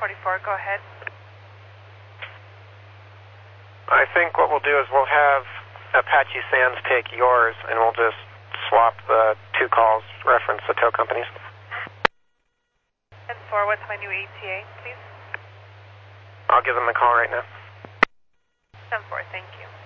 1044, go ahead. I think what we'll do is we'll have Apache Sands take yours, and we'll just swap the two calls, reference the tow companies. 10-4, what's my new ETA, please? I'll give them a call right now. 10-4, thank you.